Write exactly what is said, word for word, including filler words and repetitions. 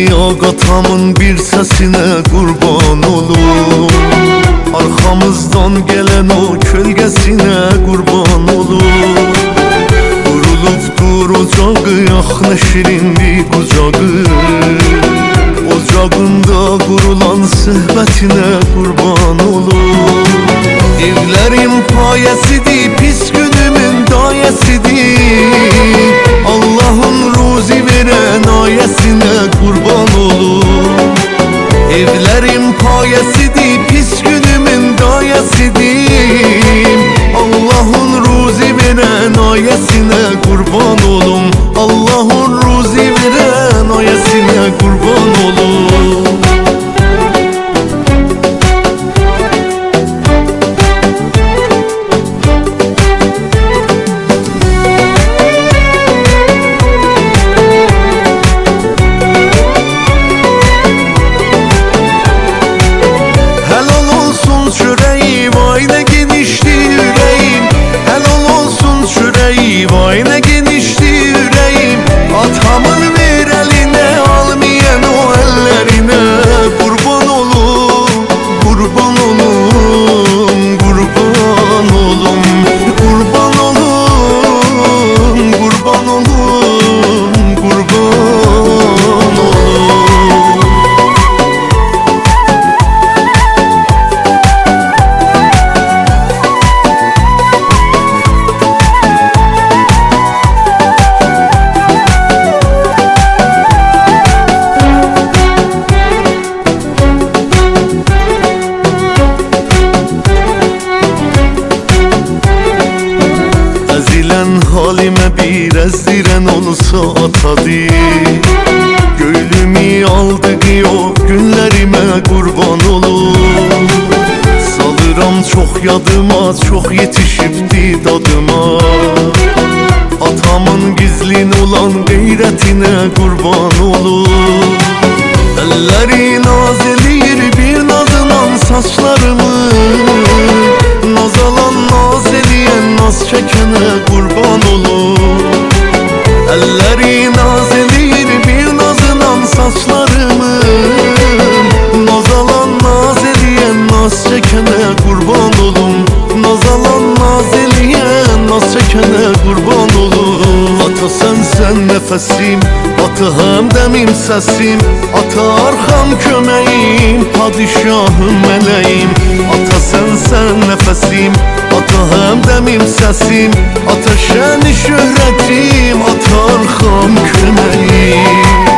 atamın bir sesine kurban olur. Arkamızdan gelen o kölgesine kurban olur. Kurulubdur ocağı, ah ne şirindir kucağı. Ocağında kurulan söhbetine kurban olur. Evlerim payesidir, pis günümün dayesidir. Allah'ın ruzi veren ayesine kurban olur. Evlerim payesidir, pis günümün dayesidir. Allah'ın ruzi veren ayesine kurban olum. Allah'ın ruzi veren ayesine kurban olum. Vay ne genişti yüreğim, atamın ver eline, almayan o ellerine. Kurban olum, kurban olum, kurban olum. Kurban olum, kurban olum, kurban olum. Halime bir ezdiren olsa atadı. Gönlümü aldı o günlerime kurban olur. Salıram çok yadıma, çok yetişipti dadıma. Atamın gizlin olan gayretine kurban olur. Elleri naz eləyir bir nazınan saçlarımı. Naz alan naz eləyən naz çəkənə kurban olur. Elleri naz eləyir bir nazınan saçlarımı. Naz alan naz eləyən naz çəkənə kurban olum. Naz alan naz eləyən naz çəkənə kurban olum. Ata sensen nefesim, ata hemdemim sesim. Ata arkam kömeğim, padişahım meleğim. Ata sensen nefesim, ata hemdemim sesim. Ata şeni şöhretim, ata arkam kömeğim.